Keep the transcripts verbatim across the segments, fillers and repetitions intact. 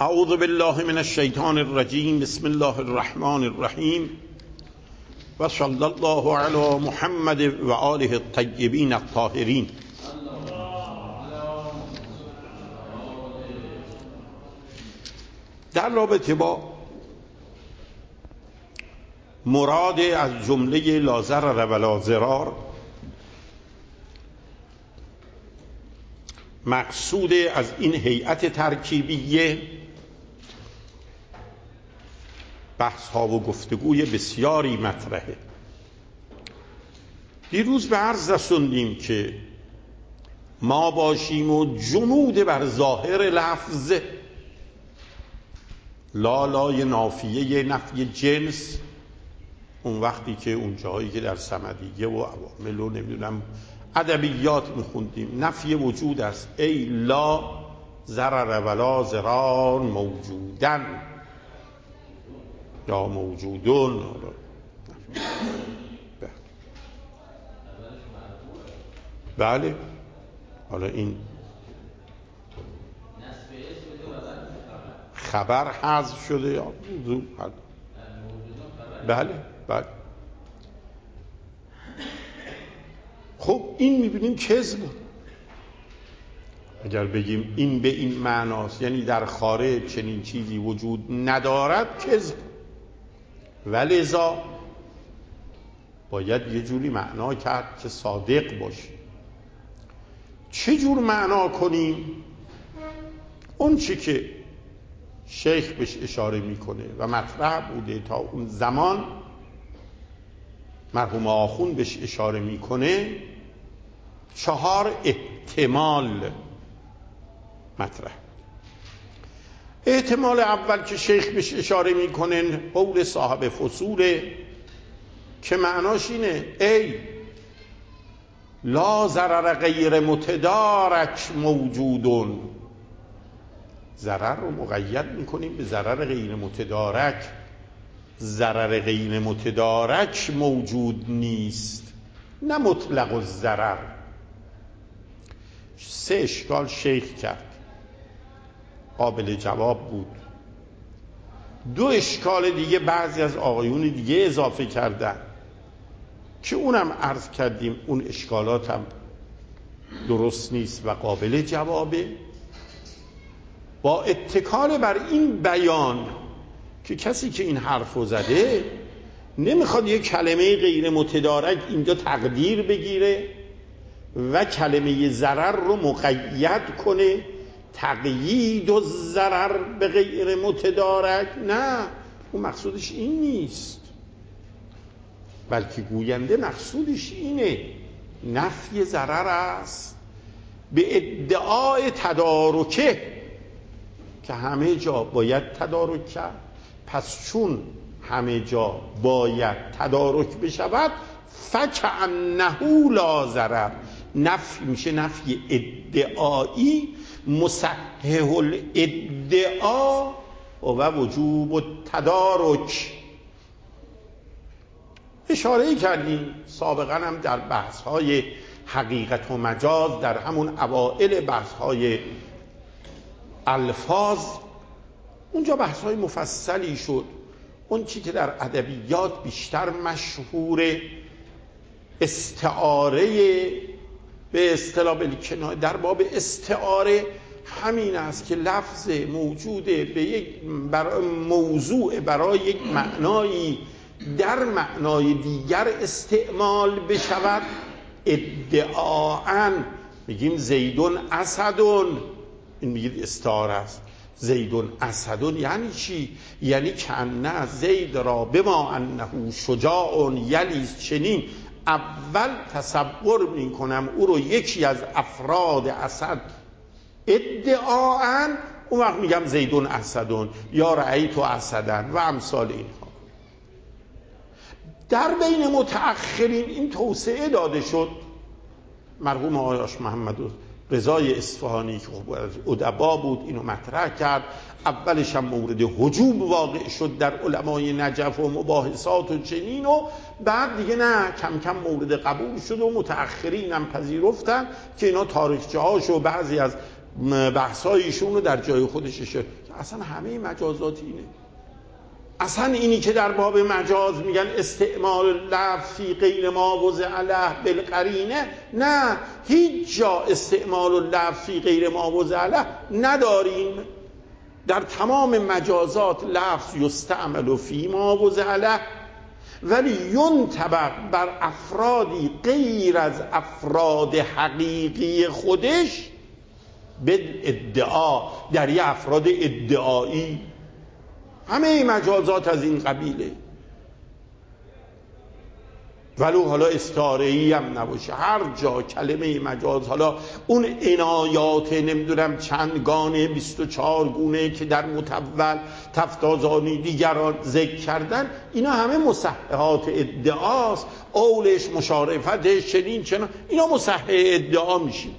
اعوذ بالله من الشیطان الرجیم. بسم الله الرحمن الرحیم و صلی الله علی محمد و آله الطیبین الطاهرین. در رابطه با مراد از جمله لا ضرر ولا ضرار، مقصود از این هیئت ترکیبیه بحث ها و گفتگوی بسیاری مطرحه. دیروز به عرض رسوندیم که ما باشیم و جمود بر ظاهر لفظ لالای نافیه نفی جنس، اون وقتی که اون جایی که در صمدیه و عوامل و نمیدونم ادبیات میخوندیم نفی وجود است، ای لا ضرر ولا ضرار موجودن یا موجودون. بله، حالا این خبر حذف شده یا موضوع؟ بله بله. خب این میبینیم کذب. اگر بگیم این به این معناست، یعنی در خارج چنین چیزی وجود ندارد، کذب. ولذا باید یه جوری معنا کرد که صادق باشه. چه جور معنا کنیم؟ اون چی که شیخ بهش اشاره میکنه و مطرح بوده تا اون زمان، مرحوم آخوند بهش اشاره میکنه، چهار احتمال مطرح. احتمال اول که شیخ بهش اشاره میکنه قول صاحب فصوله که معناش اینه ای لا ضرر غیر متدارک موجودون. ضرر رو مقید میکنیم به ضرر غیر متدارک. ضرر غیر متدارک موجود نیست، نه مطلق الضرر. سه اشکال شیخ کرد، قابل جواب بود. دو اشکال دیگه بعضی از آقایون دیگه اضافه کردن که اونم عرض کردیم اون اشکالات هم درست نیست و قابل جوابه. با اتکال بر این بیان که کسی که این حرفو زده نمیخواد یک کلمه غیر متدارک اینجا تقدیر بگیره و کلمه ضرر رو مقید کنه، تقیید و ضرر به غیر متدارک. نه، اون مقصودش این نیست، بلکه گوینده مقصودش اینه نفی ضرر است به ادعای تدارکه که همه جا باید تدارک کرد. پس چون همه جا باید تدارک بشود، فکأنه لا ضرر، نفی میشه نفی ادعایی، مصحح الادعا و وجوب التدارک. اشاره کردیم سابقا هم در بحث های حقیقت و مجاز، در همون اوائل بحث های الفاظ، اونجا بحث های مفصلی شد. اون چی که در ادبیات بیشتر مشهور استعاره، به اصطلاح بالکنایه در باب استعاره همین است که لفظ موجوده به یک برای موضوع برای یک معنایی در معنای دیگر استعمال بشود. ادعاءً میگیم زیدون اسدون، این میگید استعاره است. زیدون اسدون یعنی چی؟ یعنی کنه زید را بما انه شجاع یلی چنین، اول تصور میکنم او رو یکی از افراد اسد ادعاءً، اون وقت میگم زیدون اسدون یا رأیت اسدن و امثال اینها. در بین متأخرین این توسعه داده شد. مرحوم آیاش محمد رضای اصفهانی که خب از ادبا بود اینو مطرح کرد. اولش هم مورد هجوم واقع شد در علمای نجف و مباحثات و چنین، و بعد دیگه نه، کم کم مورد قبول شد و متأخرین هم پذیرفتن که اینا تاریخچه هاش و بعضی از بحثایشون رو در جای خودش اصلا همه مجازات اینه. اصلا اینی که در باب مجاز میگن استعمال لفظ فی غیر ما وضع له بالقرینه، نه، هیچ جا استعمال لفظ فی غیر ما وضع له نداریم. در تمام مجازات لفظ یستعمل فی ما وضع له، ولی ینطبق بر افرادی غیر از افراد حقیقی خودش به ادعا، در یه افراد ادعایی. همه مجازات از این قبیله، ولو حالا استعاره‌ای هم نباشه. هر جا کلمه مجاز، حالا اون عنایات نمیدونم چند گانه بیست و چهار گونه که در متول تفتازانی دیگران ذکر کردن، اینا همه مصححات ادعاست. اولش، مشارفتش، چنین چنان، اینا مصحح ادعا میشیم.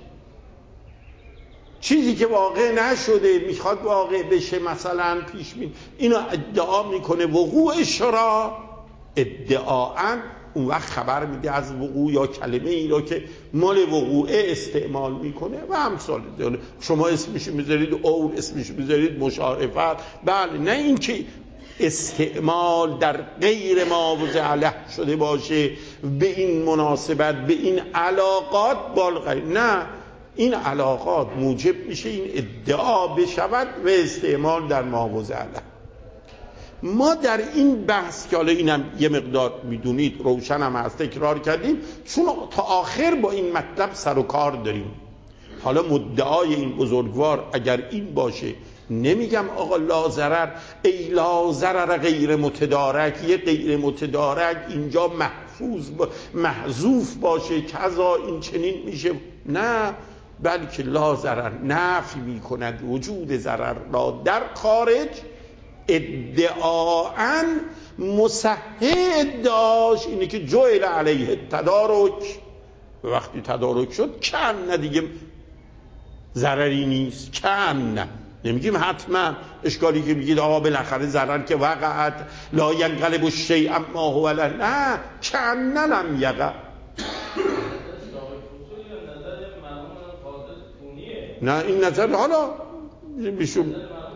چیزی که واقع نشده میخواد واقع بشه، مثلا پیش بین، اینو ادعا میکنه وقوعش را ادعاً، اون وقت خبر میده از وقوع یا کلمه ای را که مال وقوعه استعمال میکنه و امثال داره. شما اسمش میذارید اول، اسمش میذارید مشارفت، بله. نه اینکه استعمال در غیر ما وضع له شده باشه به این مناسبت، به این علاقات بالغیب، نه، این علاقات موجب میشه این ادعا بشود و استعمال در ما وضع له. ما در این بحث که حالا اینم یه مقدار میدونید روشنم هست تکرار کردیم، چون تا آخر با این مطلب سر و کار داریم. حالا مدعای این بزرگوار اگر این باشه، نمیگم آقا لا ضرر، ای لا ضرر غیر متدارک، یه غیر متدارک اینجا محفوظ با محذوف باشه کذا این چنین میشه، نه، بلکه لا ضرر نفی میکند وجود ضرر را در خارج، ادعاً مصحح ادعاش اینه که جعل علیه تدارک، وقتی تدارک شد کن دیگه ضرری نیست، کن، نمیگیم حتما. اشکالی که میگید آقا بالاخره ضرر که وقعت لا ینقلب الشیء اما هو له، نه، کن لم یقع. نه این نظر حالا بیشون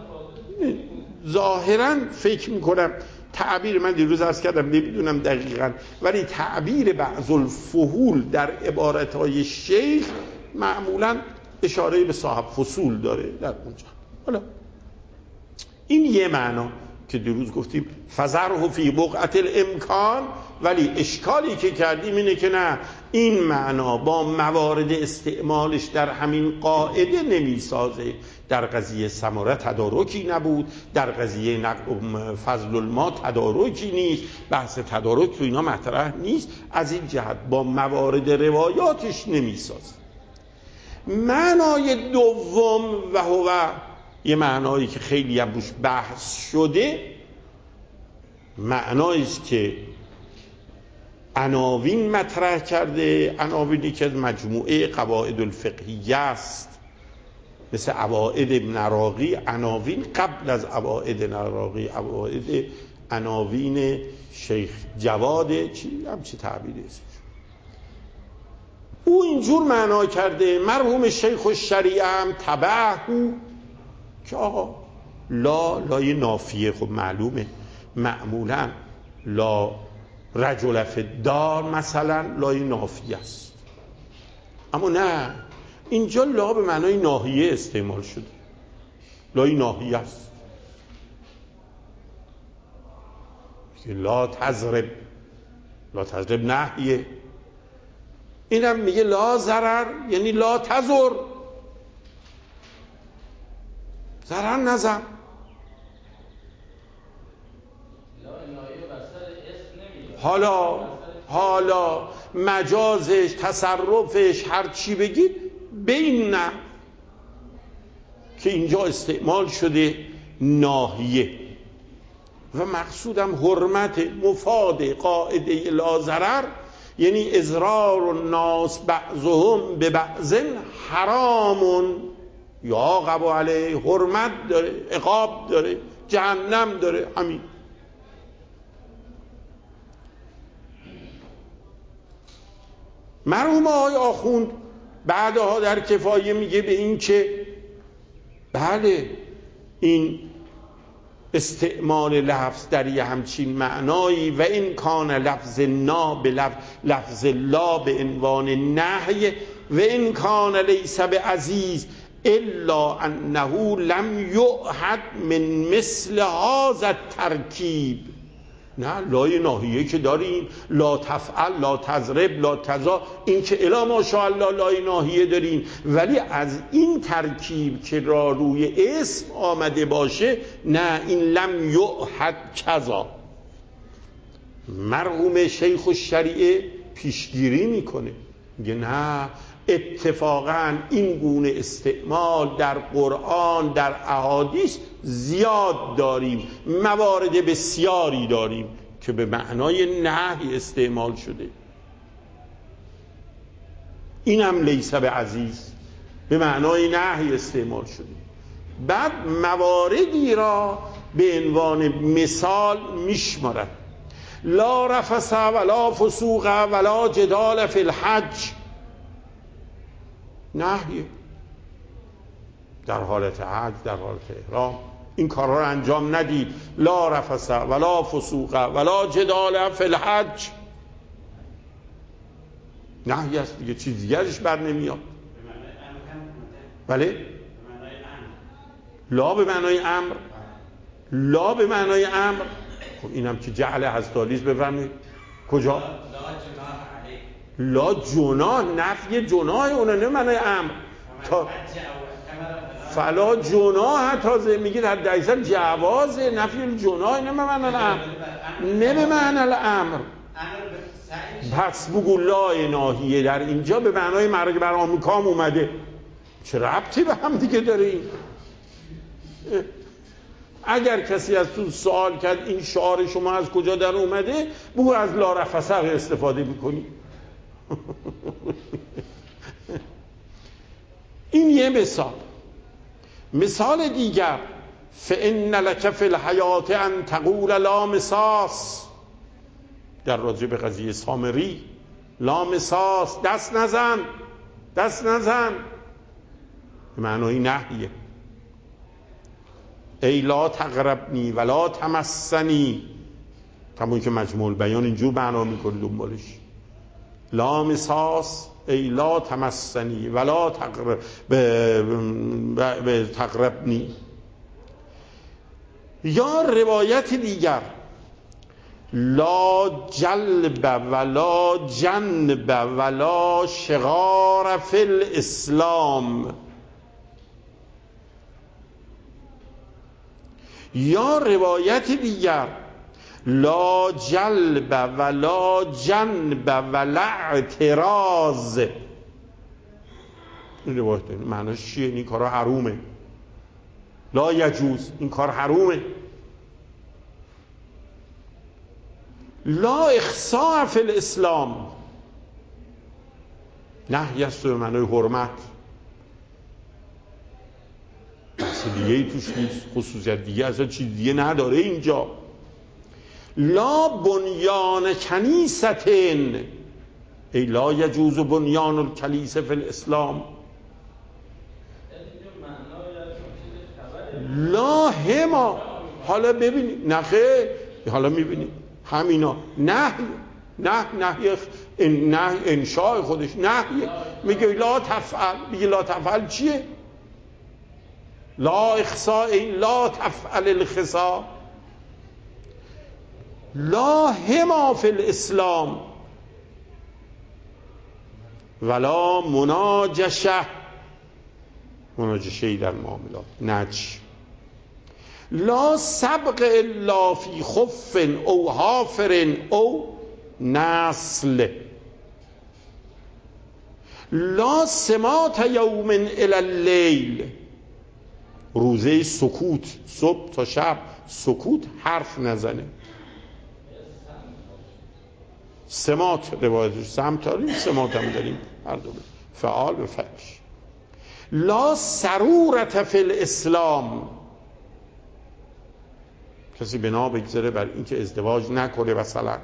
ظاهراً فکر میکنم تعبیر، من دیروز عرض کردم نمیدونم دقیقاً، ولی تعبیر بعض الفحول در عبارتهای شیخ معمولاً اشاره به صاحب فصول داره در اونجا. حالا این یه معنا که دیروز گفتیم فذره فی بقعة الامکان، ولی اشکالی که کردیم اینه که نه، این معنا با موارد استعمالش در همین قاعده نمیسازه. در قضیه ثمره تدارکی نبود، در قضیه فضل الماء تدارکی نیست، بحث تدارک تو اینا مطرح نیست، از این جهت با موارد روایاتش نمیسازه. معنای دوم و هو یه معنایی که خیلی هم روش بحث شده، معنایی است که عناوین مطرح کرده، عناوینی که از مجموعه قواعد الفقهیه است، مثل عوائد ابن عراقی، عناوین قبل از عوائد عراقی، عوائد عناوین شیخ جواد، چی هم چی تعبیری اسمش، او اینجور معنا کرده. مرحوم شیخ الشریعه هم تبعهو، که آقا لا لای نافیه، خب معلومه معمولا لا رجل فی الدار مثلا لای نافیه است، اما نه، اینجا لا به معنای ناهیه استعمال شده، لای ناهیه است. لا تضرب، لا تضرب نهیه. اینم میگه لا ضرر، یعنی لا تضر، ضرر نزن. حالا حالا مجازش، تصرفش، هر چی بگید بین، نه، که اینجا استعمال شده ناهیه و مقصودم حرمت مفاد قاعده لا ضرر، یعنی اضرار الناس بعضهم به بعض حرامون یا غب علیه، حرمت داره، عقاب داره، جهنم داره. همین مرحوم آقای آخوند بعدها در کفایه میگه به این که بله این استعمال لفظ در یه همچین معنایی. و این کان لفظ نا به لفظ, لفظ لا به عنوان نهی و این کان لیس به عزیز الا انه لم یعهد من مثل هذا الترکیب. نه، لای ناهیه که داریم، لا تفعل، لا تضرب، لا تزا، این که الا ماشاءالله لای ناهیه داریم، ولی از این ترکیب که را روی اسم آمده باشه نه، این لم یعهد کذا. مرحوم شیخ الشریعه پیشگیری میکنه، میگه نه، اتفاقا این گونه استعمال در قرآن در احادیث زیاد داریم، موارد بسیاری داریم که به معنای نهی استعمال شده. این هم لیس به عزیز به معنای نهی استعمال شده. بعد مواردی را به عنوان مثال میشمارد. لا رفث ولا فسوق ولا جدال فی الحج، نهیه در حالت حج، در حالت احرام این کارها رو انجام ندید. لا رفث ولا فسوق ولا جدال فی الحج، نهی است دیگه، چیز دیگرش بر نمیاد. بله؟ لا به معنای امر، لا به معنای امر. خب اینم که جعل هستالیز بفرمایید کجا؟ لا جناح، نفی جناح اونه، نه معنای امر. تا فلا جناح تازه میگید حد اکثر جواز نفی جناح، نه معنای امر، نه به معنای امر. پس بگو لا ناهیه در اینجا به معنای مرگ بر آمریکا هم اومده، چه ربطی به هم دیگه داره این؟ اگر کسی از تو سوال کرد این شعار شما از کجا در اومده، بگو از لا رفث استفاده میکنی. این یه مثال. مثال دیگر، فإن لك فی الحیات ان تقول لا مساس، در راجع به قضیه سامری، لا مساس، دست نزن، دست نزن، به معنای نهیه. ای لا تقربنی ولا تمسنی، همون که مجموع بیان اینجور معنا میکنه دنبالش. لا مساس ای لا تمسنی ولا تقرب به تقربنی. یا روایت دیگر، لا جلب ولا جنب ولا شغار فی الاسلام. یا روایت دیگر، لا جلب ولا جنب ولا اعتراض. این روایت معنیش چیه؟ این کارا حرومه، لا یجوز، این کار حرومه. لا اخصاء فی الاسلام، نهی است به معنای حرمت، بحث دیگه ای توش نیست، خصوصیت دیگه اصلا چیز دیگه نداره اینجا. لا بنیان کنیستن، ای لا یجوز بنیان الکلیسه فی الاسلام. لا هما، حالا ببینید، نخه حالا میبینید همینا نهی، نه نهی نه انشاء خودش نهی. میگه لا تفعل، میگه لا تفعل چیه؟ لا اخصاء لا تفعل الخصاء. لا هما فی الاسلام ولا مناجشه، مناجشه در معاملات، نج. لا سبق الا فی خف او حافر او نسل. لا سمات یوم الی اللیل، روزه سکوت، صبح تا شب سکوت، حرف نزنه. سمات روایتش، سمت داریم، سمات هم داریم، هر دو فعال و فعلش. لا سرورت فی الاسلام، کسی بنا بگذاره بر اینکه ازدواج نکنه مثلا.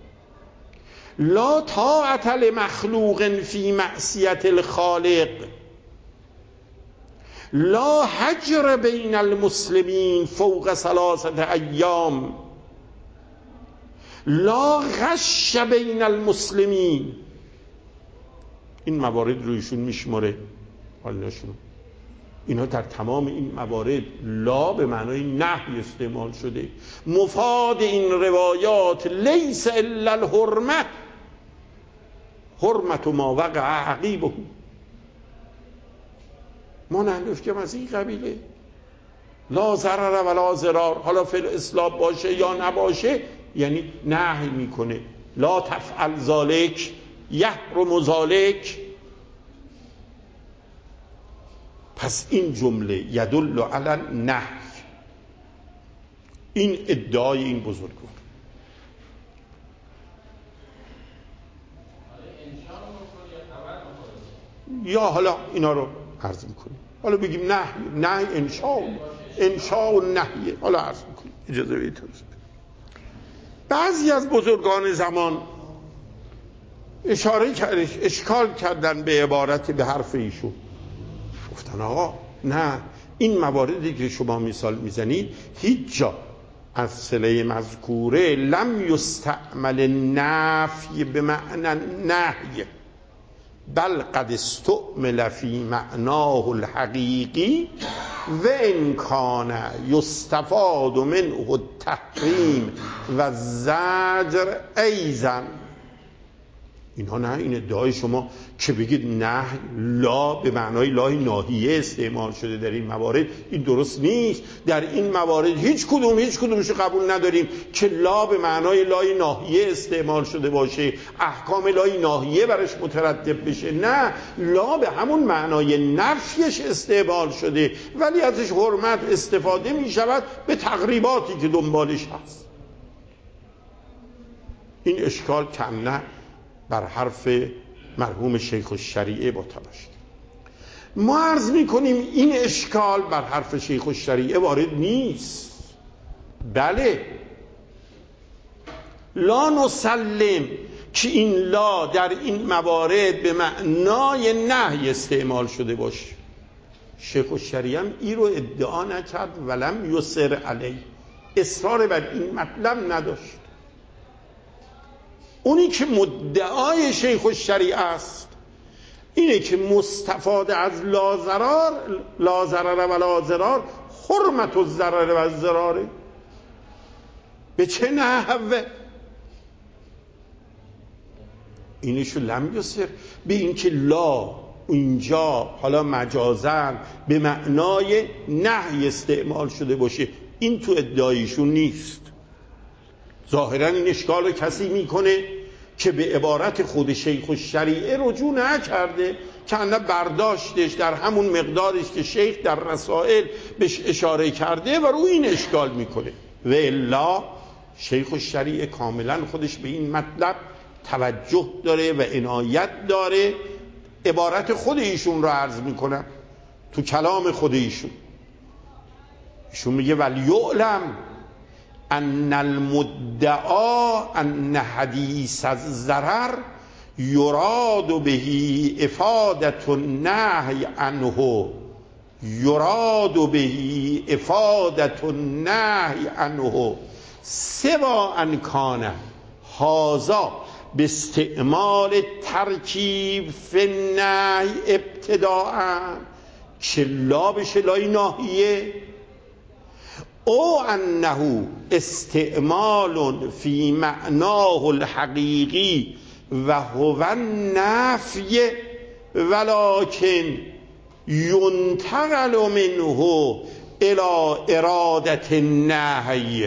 لا طاعت لمخلوق فی معصیت الخالق. لا حجر بین المسلمین فوق ثلاثه ایام، لا غش بین المسلمین. این موارد رو ایشون میشماره حالشون. اینا در تمام این موارد لا به معنای نهی استعمال شده. مفاد این روایات لیس الا الحرمه، حرمت ما وقع عقیبه. ما نحنفکم از این قبیله، لا ضرر ولا ضرار، حالا فی الاسلام باشه یا نباشه، یعنی نهی میکنه. لا تفعل ذالک یحرم ذالک. پس این جمله یدل علی النهی، این ادعای این بزرگوار. یا حالا اینا رو عرض میکنیم، حالا بگیم نهی، نهی انشاء، انشاء و نهیه، حالا عرض میکنیم. اجازه بدید. بعضی از بزرگان زمان اشاره کردن، اشکال کردن به عبارت، به حرف ایشون. گفتن آقا نه، این مواردی که شما مثال میزنید هیچ جا از صله مذکوره لم یستعمل نفی به معنی نهی، بل قد استعمل فی معناه الحقیقی و ان کان یستفاد منه التحریم و زجر ایضا. اینها نه، این ادعای شما که بگید نه لا به معنای لای ناهیه استعمال شده در این موارد، این درست نیست. در این موارد هیچ کدوم هیچ کدومش قبول نداریم که لا به معنای لای ناهیه استعمال شده باشه، احکام لای ناهیه برش مترتب بشه. نه، لا به همون معنای نفیش استعمال شده، ولی ازش حرمت استفاده می شود به تقریباتی که دنبالش هست. این اشکال کم نه بر حرف مرحوم شیخ الشریعه با تباشت. ما عرض میکنیم این اشکال بر حرف شیخ الشریعه وارد نیست. بله، لا نسلم که این لا در این موارد به معنای نهی استعمال شده باشه. شیخ الشریعه هم این رو ادعا نکرد ولم یصر علیه، اصرار بر این مطلب نداشت. اونی که مدعای شیخ الشریعه است اینه که مستفاد از لا ضرر، لا ضرر و لا ضرار حرمت الضرر و الضرار. به چه نحوه؟ اینشو لم یصر به این که لا اینجا حالا مجازاً به معنای نهی استعمال شده باشه، این تو ادعایشون نیست. ظاهراً این اشکال رو کسی میکنه که به عبارت خود شیخ الشریعه رجوع نکرده، که انا برداشتش در همون مقدارش که شیخ در رسائل بهش اشاره کرده و روی این اشکال میکنه. و الا شیخ الشریعه کاملا خودش به این مطلب توجه داره و عنایت داره. عبارت خود ایشون رو عرض میکنم تو کلام خود ایشون. ایشون میگه ولیعلم ان المدعا ان حدیث الضرر یراد به افادة النهی عنه، یراد به افادة النهی عنه سوا ان کان هذا به استعمال ترکیب فی النهی ابتداء، چه لا بشه لای ناهیه، او انه استعمال فی معناه الحقیقی و هو النفی ولکن ینتقل منه الی ارادة النهی.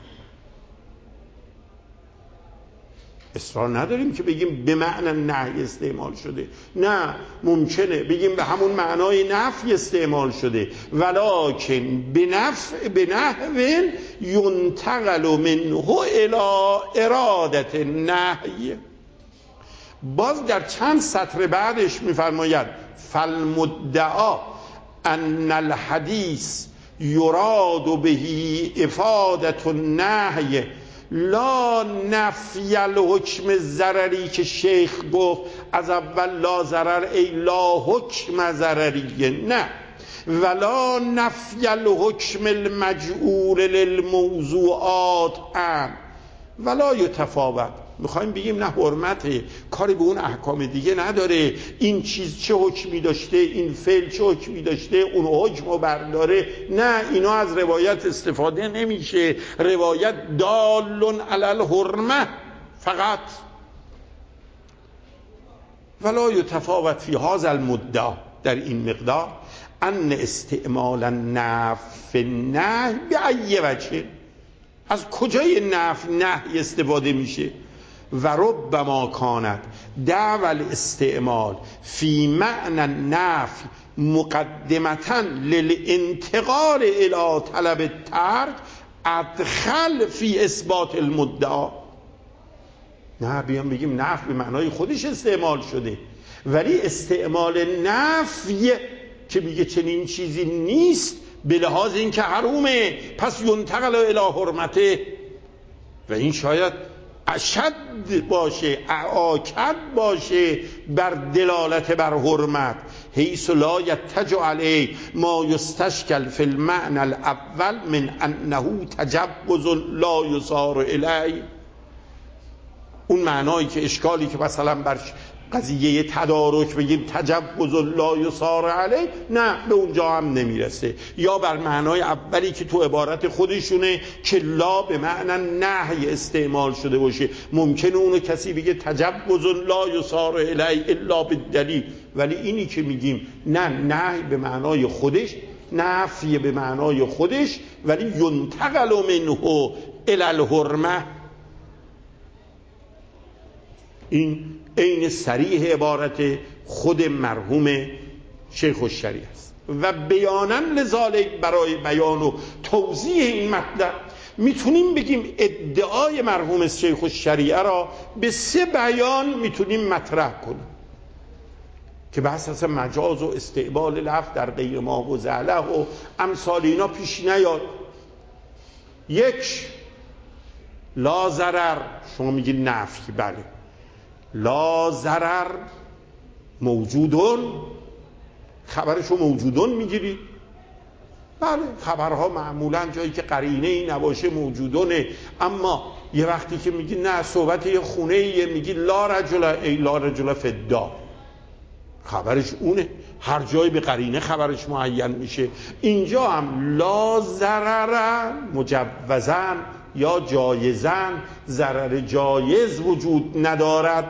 اصرار نداریم که بگیم به معنی نهی استعمال شده، نه، ممکنه بگیم به همون معنای نفی استعمال شده، ولکن به نفع به نحو ینتقل منه الی ارادة النهی. باز در چند سطر بعدش میفرماید فالمدعا ان الحدیث یراد به افادة النهی لا نفی الحکم ضرری، که شیخ گفت از اول لا ضرر ای لا حکم ضرریه، نه، ولا نفی الحکم المجعول للموضوعات ان ولا یتفاوت. میخوایم بگیم نه حرمته، کاری به اون احکام دیگه نداره، این چیز چه حکمی داشته، این فعل چه حکمی داشته، اون حکمو برداره. نه، اینا از روایت استفاده نمیشه. روایت دال علی الحرمه فقط. ولا یتفاوت فی هذا المدعا، در این مقدار، ان استعمال النفی النهی بأی وجه، از کجای نفی نهی استفاده میشه. و ربما کانت دعوی الاستعمال فی معنی النفی مقدمتا للانتقال الى طلب الترک ادخل فی اثبات المدعا. نه بیام بگیم نفی به معنای خودش استعمال شده، ولی استعمال نفی که میگه چنین چیزی نیست به لحاظ این که حرومه، پس ینتقل الی حرمته. و این شاید اشد باشه، اعاکد باشه بر دلالت بر حرمت، حیث لا یتجع علیه ما یستشکل فی المعنی الاول من انه تجوز لا یصار الیه. اون معنایی که اشکالی که مثلا بر قضیه تدارک بگیم تجوز لا یصار علیه، نه به اونجا هم نمیرسه. یا بر معنای اولی که تو عبارت خودشونه که لا به معنی نهی استعمال شده باشه، ممکنه اونو کسی بگه تجوز لا یصار الیه الا بالدلیل، ولی اینی که میگیم نه، نهی به معنای خودش، نفی به معنای خودش، ولی ینتقل منه الی الحرمه. این عین صریح عبارت خود مرحوم شیخ الشریعه است. و بیاناً لذالک، برای بیان و توضیح این مطلب میتونیم بگیم ادعای مرحوم شیخ الشریعه را به سه بیان میتونیم مطرح کنیم که بحث اصلا مجاز و استعمال لفظ در غیر ما و زعله و امثال اینا پیش نیاد. یک، لا ضرر، شما میگید نفی، بله، لا ضرر موجودون، خبرشو موجودون میگیری؟ بله، خبرها معمولا جایی که قرینه ای نباشه موجودونه. اما یه وقتی که میگی نه، صحبت یه خونه ایه، میگی لا رجل، ای لا رجل فی الدار، خبرش اونه، هر جایی به قرینه خبرش معین میشه. اینجا هم لا ضرر مجوزن یا جایزن، ضرر جایز وجود ندارد.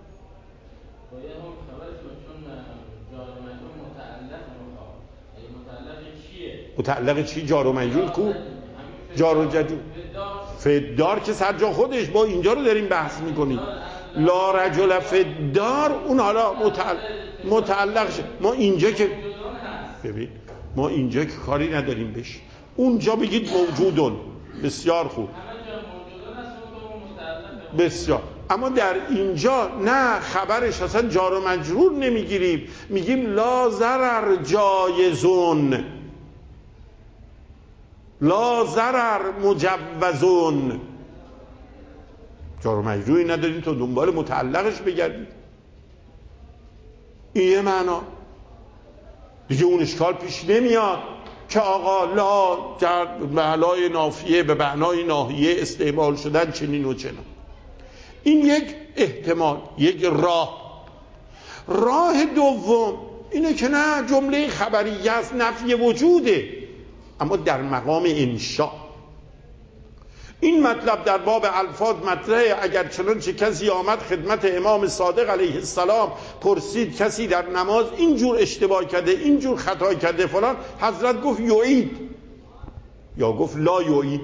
متعلق چی؟ جار و مجرور کو؟ جار و مجرور فدار که سر جا خودش، با اینجا رو داریم بحث میکنیم. لا رجل فدار اون حالا متعلق متعلق شد. ما اینجا که ببین، ما اینجا که کاری نداریم بش، اونجا بگید موجودون، بسیار خوب، بسیار. اما در اینجا نه، خبرش اصلا جار و مجرور نمیگیریم، میگیم لا ضرر جایزون، لا ضرر مجوزون، جار و مجروری نداریم تو دنبال متعلقش بگردیم. این یه معنا دیگه، اون اشکال پیش نمیاد که آقا لا به معنای نافیه به معنای ناهیه استعمال شدن چنین و چنان. این یک احتمال، یک راه. راه دوم اینه که نه، جمله خبریه است، نفی وجوده، اما در مقام انشاء. این مطلب در باب الفاظ مطرحه. اگر چنانچه کسی آمد خدمت امام صادق علیه السلام پرسید کسی در نماز اینجور اشتباه کرده، اینجور خطا کرده فلان، حضرت گفت یعید، یا گفت لا یعید.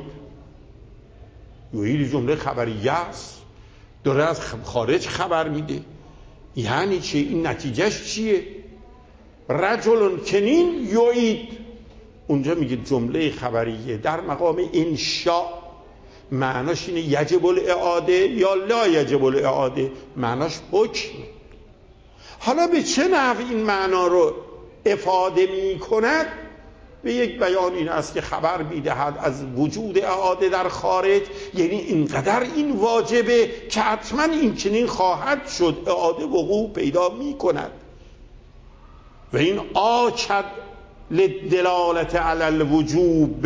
یعید جمله خبریه است، داره از خارج خبر میده. یعنی چه؟ این نتیجهش چیه؟ رجل کنین یعید، اونجا میگه جمله خبریه در مقام انشاء، معناش اینه یجب الاعاده یا لا یجب الاعاده، معناش حکم. حالا به چه نحو این معنا رو افاده می کند؟ به یک بیان این است که خبر میدهد از وجود اعاده در خارج، یعنی اینقدر این واجبه که حتما این چنین خواهد شد، اعاده وقوع پیدا می کند. و این آکد للدلالت علی الوجوب.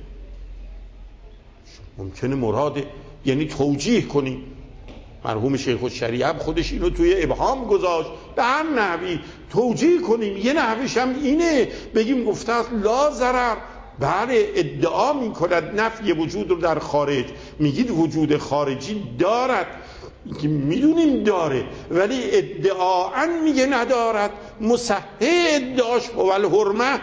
ممکنه مراد یعنی توجیه کنیم. مرحوم شیخ الشریعه خودش اینو توی ابهام گذاشت، به هر نحوی توجیه کنیم. یه نحویش هم اینه بگیم گفته است لا ضرر. بله ادعا می کند نفی وجود رو در خارج، میگید وجود خارجی دارد که میدونیم داره، ولی ادعااً میگه ندارد. مصحح ادعاش و الحرمه.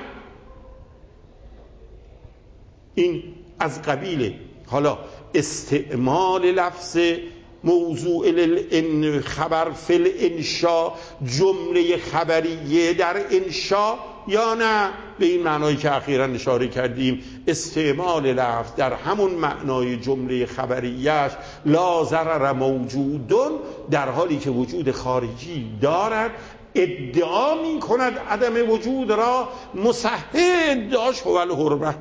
این از قبیل حالا استعمال لفظ موضوع خبر فی الانشاء، جمله خبریه در انشاء، یا نه به این معنایی که اخیراً اشاره کردیم استعمال لفظ در همون معنای جمله خبریش لا ضرر موجودون، در حالی که وجود خارجی دارد، ادعا می کند عدم وجود را، مصحح ادعاش هو الحرمه.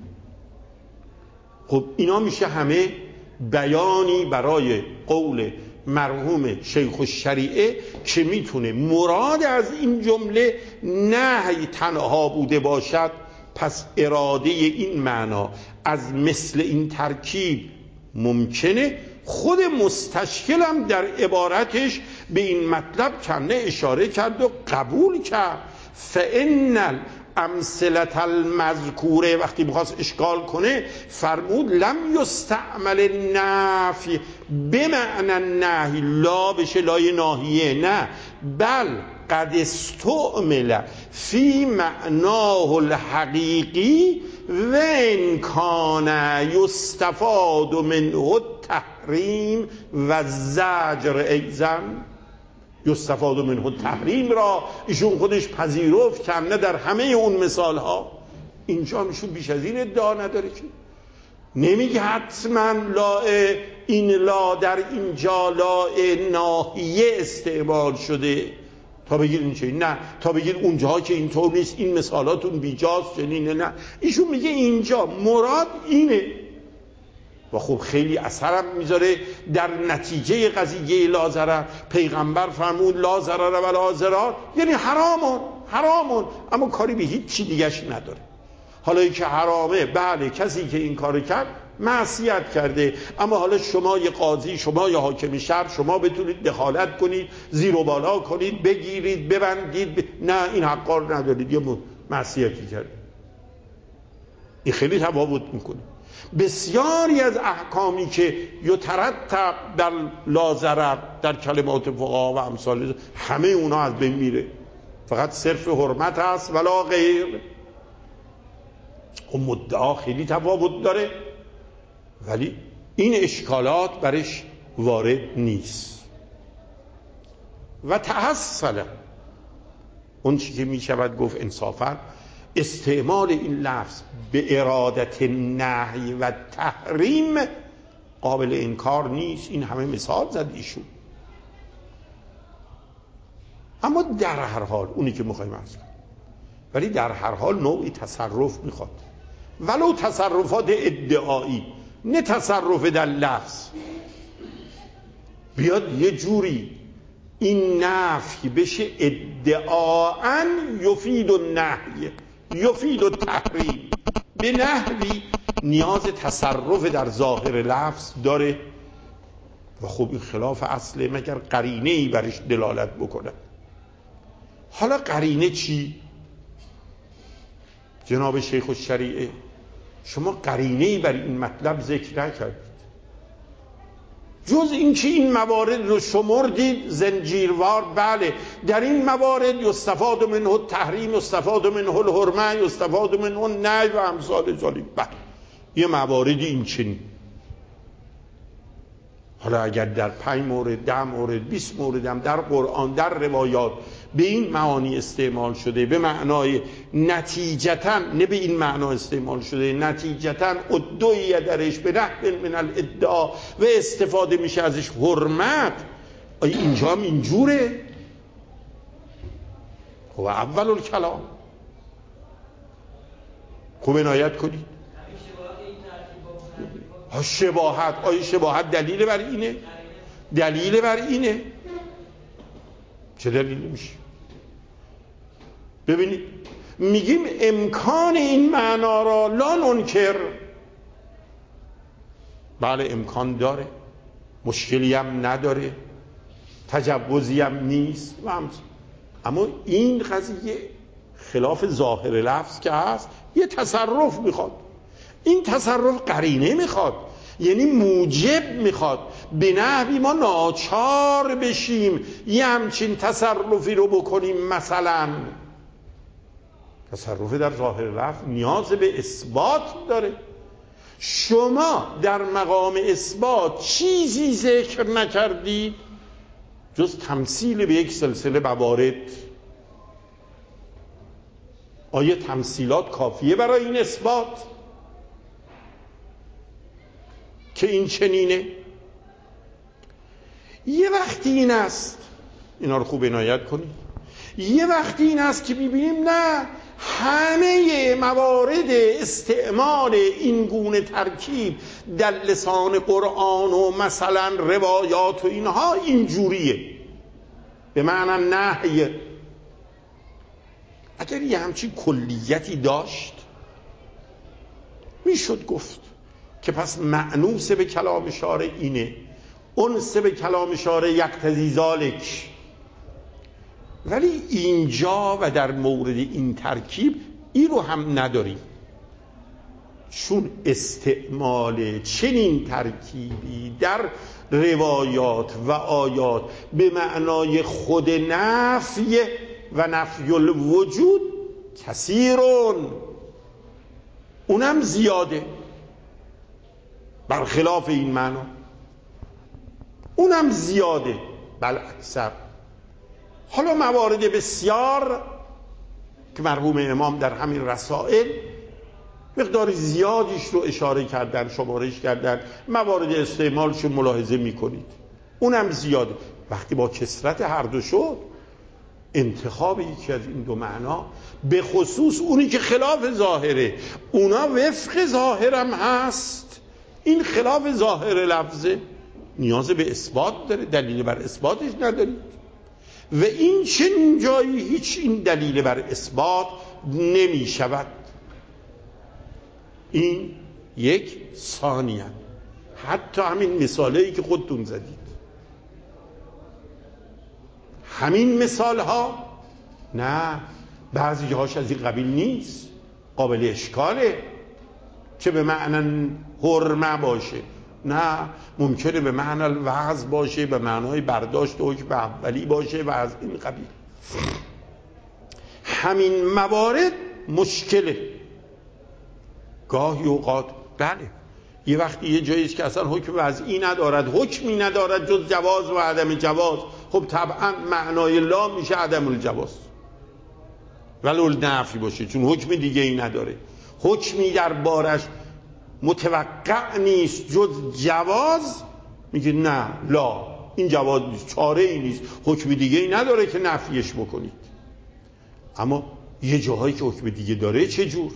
خب اینا میشه همه بیانی برای قول مرحوم شیخ الشریعه که میتونه مراد از این جمله نهی تنها بوده باشد، پس اراده این معنا از مثل این ترکیب ممکنه. خود مستشکلم در عبارتش به این مطلب کنه اشاره کرد و قبول کرد. فإن امثلة المذکوره وقتی بخواست اشکال کنه فرمود لم یستعمل النفی بمعنى النهی، لا بشه لای ناهیه، نه، بل قد استعمل فی معناه الحقیقی و ان کان یستفاد منه التحریم و زجر. ایزن یستفاد منه تحریم را ایشون خودش پذیرفت که نه در همه اون مثال ها. اینجا میشون بیش از این ادعا نداره که نمیگه حتما لا، این لا در اینجا لا ناهیه استعمال شده تا بگیر این چه، نه تا بگیر اونجا که اینطور نیست، این مثالاتون بیجاست چنینه، نه، ایشون میگه اینجا مراد اینه. و خب خیلی اثرم میذاره در نتیجه قضیه لا ضرر. پیغمبر فرمود لا ضرر و لا ضرار، یعنی حرامون حرامون، اما کاری به هیچ چی دیگهش نداره. حالا این که حرامه، بله کسی که این کارو کرد معصیت کرده، اما حالا شما یه قاضی، شما یه حاکم شهر، شما بتونید دخالت کنید، زیر و بالا کنید، بگیرید ببندید ب... نه این حقا رو ندارید، یه معصیتی کرد. این خیلی تفاوت میکنه. بسیاری از احکامی که یترتب در لا ضرر در کلمات فقها و امثال همه اونا از بین میره، فقط صرف حرمت هست ولا غیر. خب مدعا خیلی تفاوت داره، ولی این اشکالات برش وارد نیست. و تحصل اون چی که می شود گفت انصافا استعمال این لفظ به ارادت نهی و تحریم قابل انکار نیست. این همه مثال زد ایشون. اما در هر حال اونی که میخوایم عرض کنیم، ولی در هر حال نوعی تصرف میخواد، ولو تصرفات ادعایی، نه تصرف در لفظ. بیاد یه جوری این نفی بشه ادعااً یفید النهی یفید التحریم، به نحوی نیاز تصرف در ظاهر لفظ داره. و خب این خلاف اصله مگر قرینه ای برش دلالت بکنه. حالا قرینه چی؟ جناب شیخ الشریعه شما قرینه ای بر این مطلب ذکر نکردید جز اینکه این موارد رو شمردید زنجیروار. بله در این موارد یستفاد منه التحریم، یستفاد منه الحرمه، یستفاد منه النهی و امثال ذالک. بله یه مواردی این چنین. حالا اگر در پنج مورد، ده مورد، بیست مورد هم در قرآن در روایات به این معانی استعمال شده، به معنای نتیجتاً، نه به این معنا استعمال شده، نتیجتاً ادعی درش به نحو من الادعا و استفاده میشه ازش حرمت، آیا اینجا هم اینجوره؟ خب اول الکلام خوب عنایت کنید. شباهت، آیا شباهت دلیل بر اینه؟ دلیل بر اینه؟ چه دلیل میشه؟ ببینید میگیم امکان این معنا را لا ننکر، بله امکان داره، مشکلی هم نداره، تجوزی هم نیست، اما این قضیه خلاف ظاهر لفظ که هست یه تصرف میخواد. این تصرف قرینه میخواد، یعنی موجب میخواد، به نحوی ما ناچار بشیم یه همچین تصرفی رو بکنیم. مثلا تصرف در ظاهر لفظ نیاز به اثبات داره. شما در مقام اثبات چیزی ذکر نکردید جز تمثیل به یک سلسله موارد. آیا تمثیلات کافیه برای این اثبات که این چنینه؟ یه وقتی این است، اینا رو خوب عنایت کنید، یه وقتی این است که ببینیم نه، همه موارد استعمال این گونه ترکیب در لسان قرآن و مثلا روایات و اینها اینجوریه، به معنی نهی. اگر یه همچین کلیتی داشت میشد گفت که پس مأنوس به کلام شارع اینه، انس به کلام شارع یقتضی ذالک. ولی اینجا و در مورد این ترکیب این رو هم نداریم، چون استعمال چنین ترکیبی در روایات و آیات به معنای خود نفی و نفی الوجود کثیرون، اونم زیاده، برخلاف این معنا اونم زیاده بل اکثر. حالا موارد بسیار که مرحوم امام در همین رسائل مقدار زیادیش رو اشاره کردن، شمارش کردن، موارد استعمالش رو ملاحظه میکنید، اونم زیاده. وقتی با کثرت هر دو شد، انتخاب یکی از این دو معنا، به خصوص اونی که خلاف ظاهره، اونا وفق ظاهرم هست، این خلاف ظاهر لفظه، نیاز به اثبات داره، دلیل بر اثباتش ندارید. و این چنین جایی هیچ این دلیل بر اثبات نمی شود. این یک. ثانیاً حتی همین مثالهایی که خودتون زدید، همین مثال ها نه، بعضی هاش از این قبیل نیست، قابل اشکاله که به معنی حرمه باشه، نه، ممکنه به معنی الوعظ باشه، به معنای برداشت حکم اولی باشه و از این قبیل. همین موارد مشکله گاهی اوقات. بله یه وقتی یه جاییست که اصلا حکم وضعی ندارد، حکمی ندارد جز جواز و عدم جواز، خب طبعا معنای لا میشه عدم الجواز ولو نفی باشه، چون حکم دیگه ای نداره، حکمی در بارش متوقع نیست جز جواز، میگه نه لا این جواز نیست، چاره ای نیست، حکم دیگه ای نداره که نفیش بکنید. اما یه جاهایی که حکم دیگه داره چه جور؟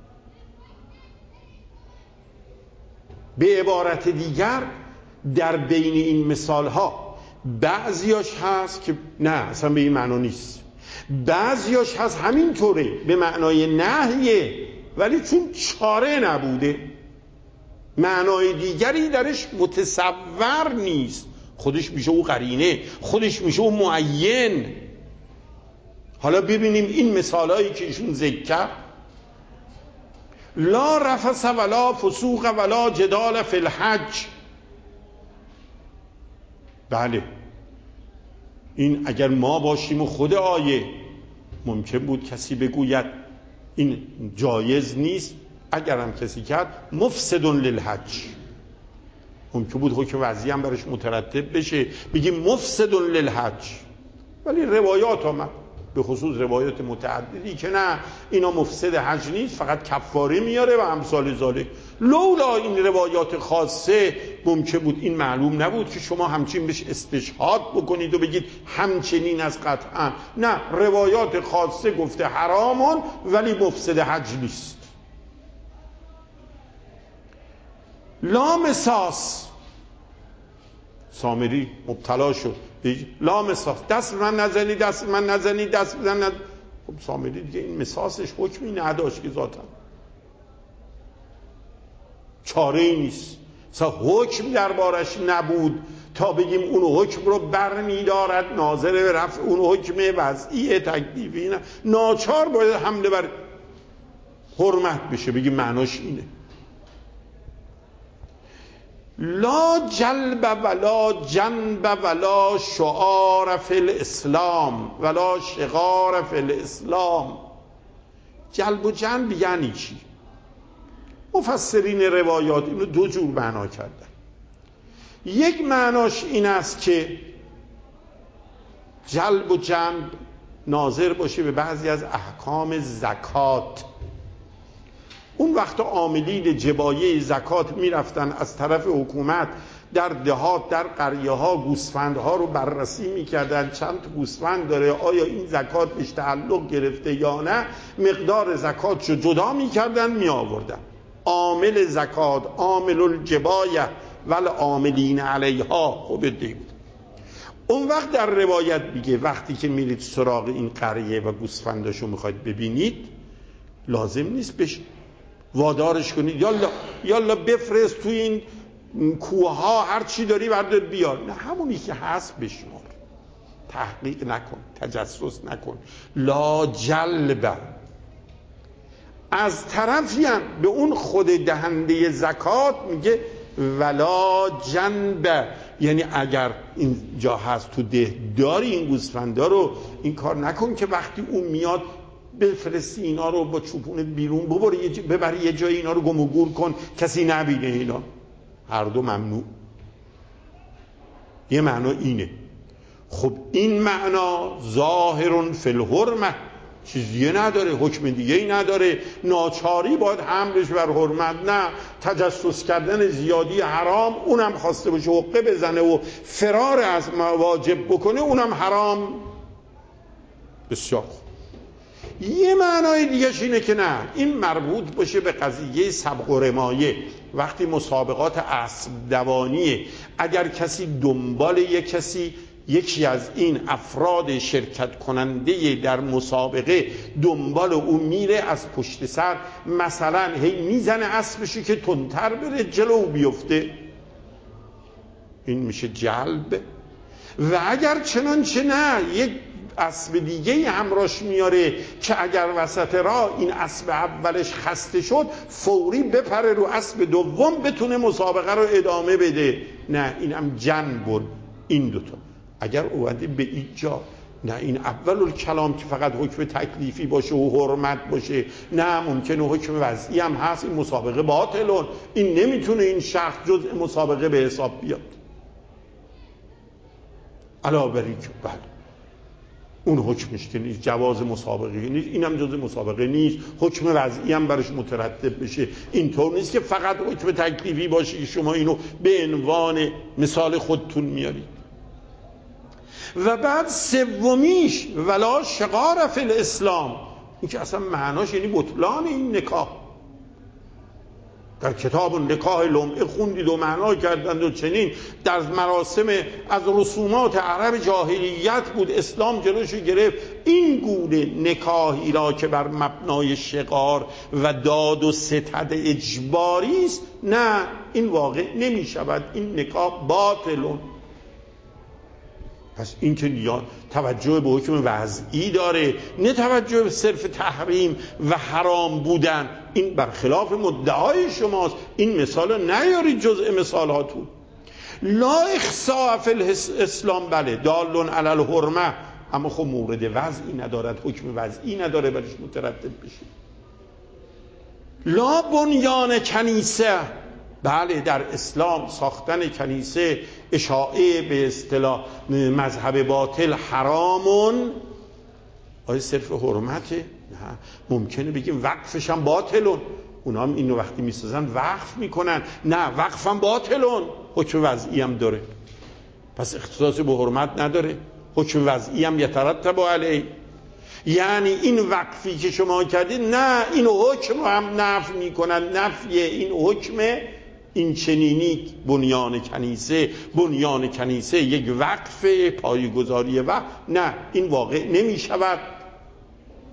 به عبارت دیگر در بین این مثال ها بعضیاش هست که نه اصلا به این معنا نیست، بعضیاش هست همینطوره به معنای نهیه، ولی چون چاره نبوده معنای دیگری درش متصور نیست، خودش میشه او قرینه، خودش میشه او معین. حالا ببینیم این مثالایی که ایشون ذکر کرد، لا رفث ولا فسوق ولا جدال فی الحج. بله این اگر ما باشیم و خود آیه، ممکن بود کسی بگوید این جایز نیست، اگرم کسی کرد مفسد للحج، ممکن بود حکم وضعی هم برش مترتب بشه، بگیم مفسد للحج. ولی روایات آمد، به خصوص روایات متعددی که نه اینا مفسد حج نیست، فقط کفاره میاره و امثال ذالک. لولا این روایات خاصه ممکن بود این معلوم نبود که شما همچین بهش استشهاد بکنید و بگید همچنین از قطعا. نه، روایات خاصه گفته حرامون ولی مفسد حج نیست. لا مساس، سامری مبتلا شد لا مساس، دست من نزنی، دست من نزنی، دست من نزنی. خب سامری دیگه این مساسش حکمی نداشت که ذاتاً چاره ای نیست، مثلا حکم دربارش نبود تا بگیم اون حکم رو برمی‌دارد ناظر به رفع اون حکم وضعی تکلیفی، نه، ناچار باید حمله بر حرمت بشه، بگیم معناش اینه. لا جلب ولا جنب ولا شعار فی الاسلام ولا شغار فی الاسلام. جلب و جنب یعنی چی؟ مفسرین روایات اینو دو جور معنا کردن. یک معناش این است که جلب و جنب ناظر باشه به بعضی از احکام زکات. اون وقت عاملین جبایه زکات میرفتن از طرف حکومت در دهات در قریه ها گوسفندها رو بررسی میکردن، چند گوسفند داره، آیا این زکات بهش تعلق گرفته یا نه، مقدار زکات رو جدا میکردن میآوردن. عامل زکات عامل الجبایه ول عاملین علیها خوب دید. اون وقت در روایت میگه وقتی که میرید سراغ این قریه و گوسفنداشو میخواید ببینید، لازم نیست بهش وادارش کنید یالا یالا بفرست توی این کوه ها هر چی داری بردار بیار، نه، همونی که هست بشمار، تحقیق نکن، تجسس نکن. لا جلب. از طرفی هم به اون خود دهنده زکات میگه ولا جنب، یعنی اگر این جا هست تو ده داری این گوسفندا رو، این کار نکن که وقتی اون میاد بفرستی اینا رو با چوپونت بیرون ببری یه ببری یه جای اینا رو گم و گور کن کسی نبینه. اینا هر دو ممنوع. یه معنا اینه. خب این معنا ظاهر فی الحرمه، چیزیه نداره، حکم دیگه ای نداره، ناچاری باید حملش بر حرمت، نه تجسس کردن زیادی حرام، اونم خواسته باشه حقه بزنه و فرار از واجب بکنه، اونم حرام. بسیار. یه معنای دیگهش اینه که نه، این مربوط باشه به قضیه سبق و رمایه. وقتی مسابقات اسب دوانیه، اگر کسی دنبال یک کسی یکی از این افراد شرکت کننده در مسابقه دنبال اون میره، از پشت سر مثلا هی میزنه اسبشی که تندتر بره جلو بیفته، این میشه جلب. و اگر چنانچه نه یک اسب دیگه همراش میاره که اگر وسط راه این اسب اولش خسته شد فوری بپره رو اسب دوم بتونه مسابقه رو ادامه بده، نه، اینم جنب. این دوتا اگر اومده به اینجا، نه این اول الکلام که فقط حکم تکلیفی باشه و حرمت باشه، نه ممکنه حکم وضعی هم هست، این مسابقه باطلون، این نمیتونه این شخص جزء مسابقه به حساب بیاد. علاوه بر این که بله اون حکمش که نیست، جواز مسابقه نیست، اینم جزء مسابقه نیست، حکم وضعی هم برش مترتب بشه. اینطور نیست که فقط حکم تکلیفی باشه که شما اینو به عنوان مثال خودتون میارید. و بعد سومیش ولا شغار فی الاسلام، این که اصلا معناش یعنی بطلان این نکاح. در کتاب نکاح لمعه خوندید و معنا کردند و چنین در مراسم از رسومات عرب جاهلیت بود، اسلام جلوشو گرفت. این گونه نکاحی را که بر مبنای شغار و داد و ستد اجباری است، نه، این واقع نمی شود، این نکاح باطلون. پس این که نیاز توجه به حکم وضعی داره، نه توجه به صرف تحریم و حرام بودن. این برخلاف مدعای شماست، این مثال نیارید جزء مثالاتون. لا اخصاء فی الاسلام، بله دالون علی الحرمه، اما خب مورد وضعی ندارد، حکم وضعی نداره برش مترتب بشه. لا بنیان کنیسه، بله در اسلام ساختن کنیسه اشاعه به اصطلاح مذهب باطل حرامون. آیا صرف حرمته؟ نه، ممکنه بگیم وقفش هم باطلون، اونا هم اینو وقتی میسازن وقف میکنن، نه وقف هم باطلون، حکم وضعی هم داره، پس اختصاص به حرمت نداره، حکم وضعی هم یترتب علیه. یعنی این وقفی که شما کردید، نه این حکم هم نفی میکنن، نفی این حکم این چنینی بنیان کنیسه، بنیان کنیسه یک وقف پایه‌گذاری وقف، نه این واقع نمی شود.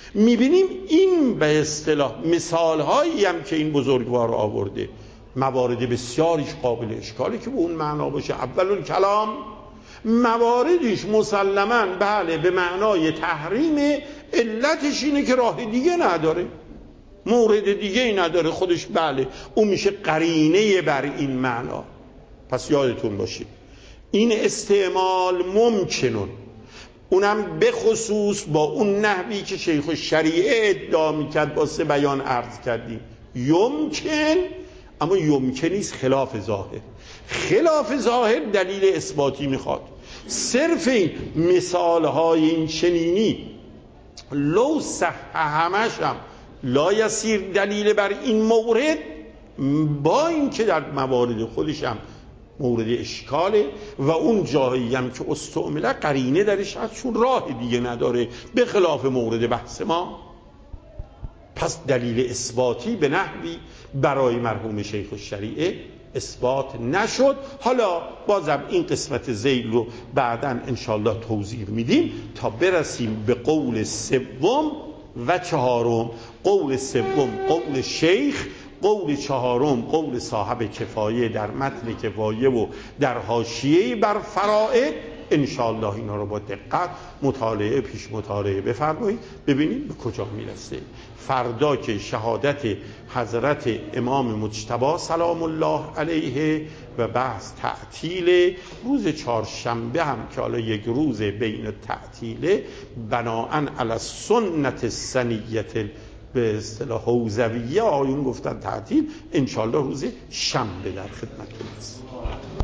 میبینیم این به اصطلاح مثال هایی هم که این بزرگوار آورده موارد بسیاریش قابل اشکاله که به اون معنا باشه. اول کلام مواردش مسلماً بله به معنای تحریم، علتش اینه که راه دیگه نداره، مورد دیگه ای نداره خودش، بله اون میشه قرینه بر این معنا. پس یادتون باشه این استعمال ممکنون، اونم به خصوص با اون نحوی که شیخ الشریعه ادعا میکرد با سه بیان عرض کردیم یمکن، اما یمکنیست خلاف ظاهر. خلاف ظاهر دلیل اثباتی میخواد. صرف این مثال های این چنینی لو صح همش هم لا یسیر دلیل بر این مورد، با این که در موارد خودش هم مورد اشکاله و اون جایی هم که استعمله قرینه درش هست چون راه دیگه نداره به خلاف مورد بحث ما. پس دلیل اثباتی به نحوی برای مرحوم شیخ الشریعه اثبات نشد. حالا بازم این قسمت ذیل رو بعداً انشاءالله توضیح میدیم تا برسیم به قول سوم و چهارم. قول سوم قول شیخ، قول چهارم قول صاحب کفایه در متن کفایه و در حاشیه بر فرائد. انشاءالله اینا رو با دقت مطالعه پیش مطالعه بفرمایید ببینید به کجا میرسه. فردا که شهادت حضرت امام مجتبی سلام الله علیه و بحث تعطیل روز چهارشنبه هم که حالا یک روز بین تعطیله بناءن علی سنت سنیت به اصطلاح حوزویه آیون گفتن تعطیل، انشاءالله روز شنبه در خدمتتون است.